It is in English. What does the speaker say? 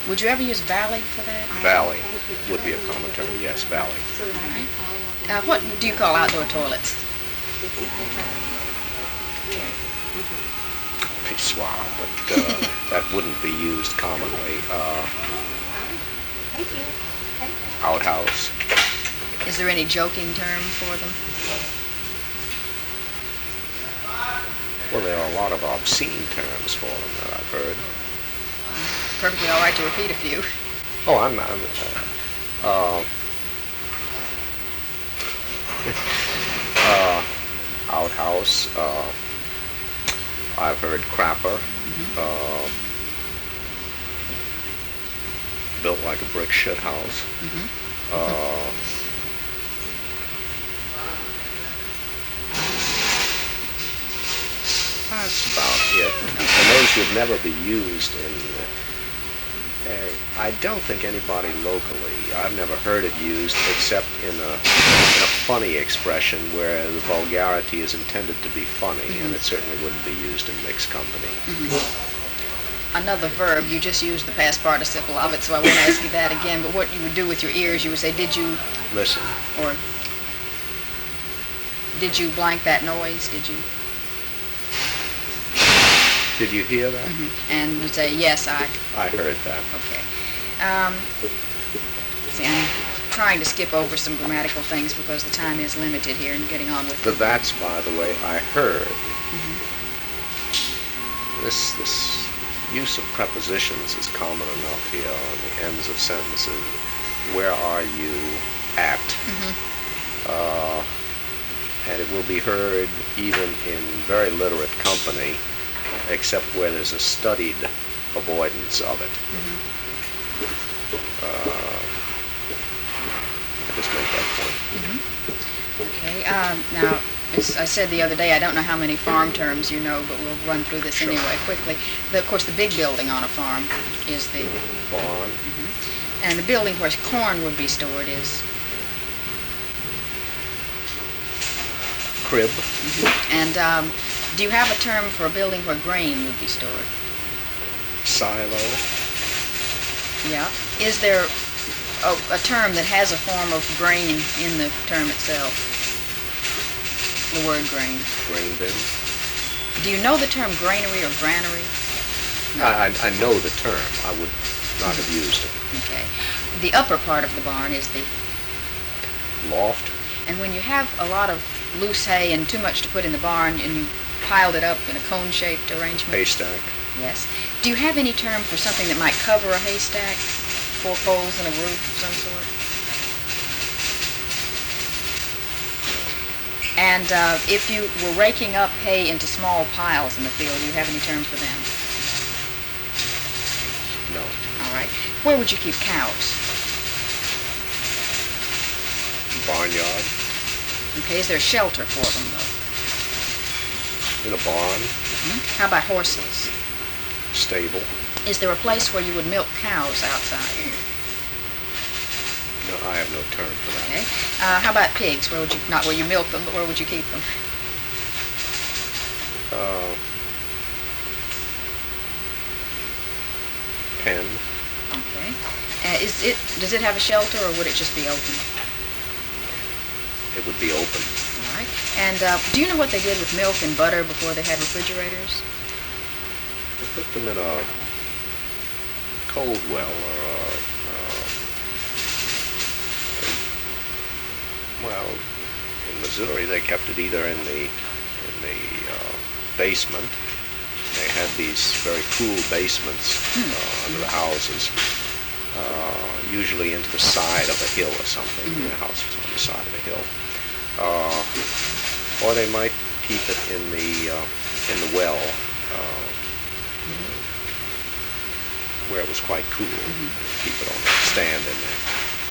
Would you ever use valley for that? Valley would be a common term. Yes, valley. All right. What do you call outdoor toilets? Pissoir, but that wouldn't be used commonly. Outhouse. Is there any joking term for them? Well, there are a lot of obscene terms for them that I've heard. Perfectly all right to repeat a few. Oh, I'm not. Outhouse. I've heard crapper. Built like a brick shit house. That's about it. And those would never be used in. I don't think anybody locally. I've never heard it used except in a funny expression where the vulgarity is intended to be funny, and it certainly wouldn't be used in mixed company. Another verb, you just used the past participle of it, so I won't ask you that again, but what you would do with your ears, you would say, did you, Listen. or did you blank that noise, did you? Did you hear that? And you say, yes, I heard that. Okay. See, I'm trying to skip over some grammatical things because the time is limited here and getting on with The that's, by the way, I heard. This use of prepositions is common enough here on the ends of sentences. Where are you at? And it will be heard even in very literate company, except where there's a studied avoidance of it. I just make that point. Okay. Now, as I said the other day, I don't know how many farm terms you know, but we'll run through this anyway quickly. Of course, the big building on a farm is the barn. And the building where corn would be stored is crib. And do you have a term for a building where grain would be stored? Silo. Yeah. Is there a term that has a form of grain in the term itself? The word grain. Grain bin. Do you know the term granary or granary? No. I know the term. I would not have used it. Okay. The upper part of the barn is the loft. And when you have a lot of loose hay and too much to put in the barn and you piled it up in a cone-shaped arrangement? Haystack. Yes. Do you have any term for something that might cover a haystack? 4 poles and a roof of some sort? And if you were raking up hay into small piles in the field, do you have any term for them? No. All right. Where would you keep cows? Barnyard. Okay. Is there shelter for them, though? In a barn. How about horses? Stable. Is there a place where you would milk cows outside? No, I have no term for that. Okay. How about pigs? Where would you, not where you milk them, but where would you keep them? Pen. Okay. Does it have a shelter, or would it just be open? It would be open. All right. And do you know what they did with milk and butter before they had refrigerators? They put them in a cold well or well, in Missouri they kept it either in the basement. They had these very cool basements under the houses, usually into the side of a hill or something. The house was on the side of a hill, or they might keep it in the well, where it was quite cool. Keep it on the stand in there.